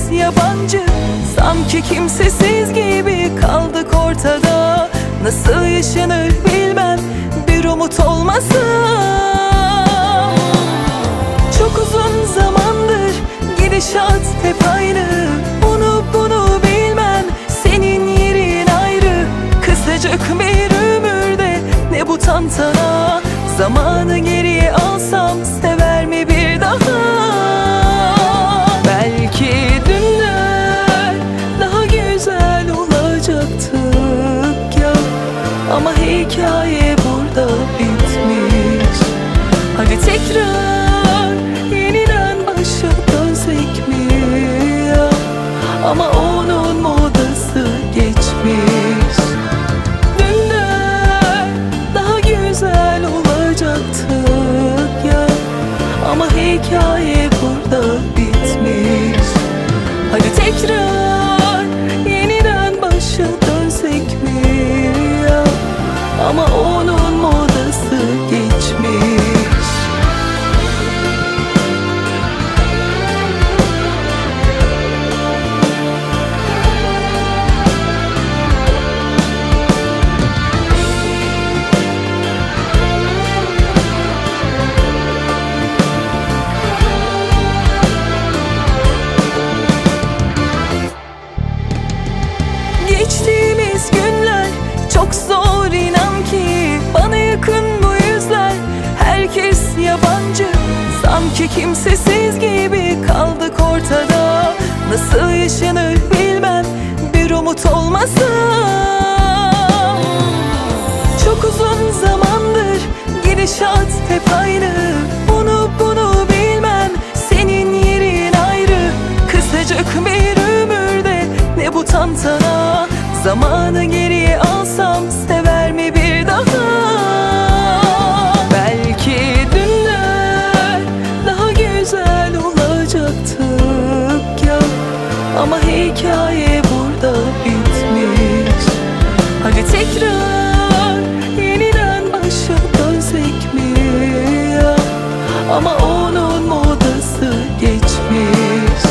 yabancı, sanki kimsesiz gibi kaldık ortada. Nasıl yaşanır bilmem bir umut olmasa. Çok uzun zamandır gidişat hep aynı. Onu bunu bilmem, senin yerin ayrı. Kısacık bir ömürde ne bu tantana. Zamanı geriye alsam sever mi bir daha? Belki dünden daha güzel olacaktık ya. Ama hikaye burada bitmiş. Hadi tekrar yeniden başa dönsek mi ya? Ama onun modası geçmiş. Dünden daha güzel olacaktık ya. Ama hikaye burada bitmiş. Hadi tekrar yeniden başa dönsek mi ya? Ama onun modası geçmiş. Geçtiğimiz günler çok zor, inan ki bana yakın bu yüzler. Herkes yabancı, sanki kimsesiz gibi kaldık ortada. Nasıl yaşanır bilmem bir umut olmasa. Çok uzun zamandır gidişat hep aynı. Onu bunu bilmem, senin yerin ayrı. Kısacık bir ömürde ne bu tantana. Zamanı geriye alsam sever mi bir daha? Belki dünden daha güzel olacaktık ya. Ama hikaye burada bitmiş. Hadi tekrar yeniden başa dönsek mi ya? Ama onun modası geçmiş.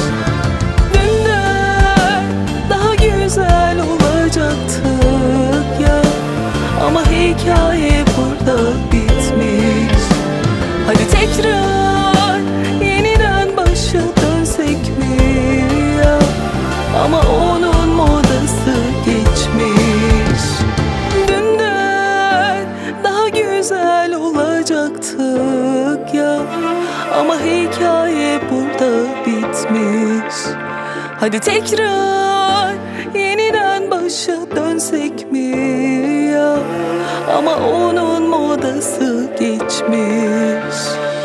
Dünden daha güzel olacaktık ya. Ama hikaye burada bitmiş. Hadi tekrar yeniden başa dönsek mi ya? Ama onun modası geçmiş. Dünden daha güzel olacaktık ya. Ama hikaye burada bitmiş. Hadi tekrar yeniden başa dönsek mi ya? Ama onun modası geçmiş.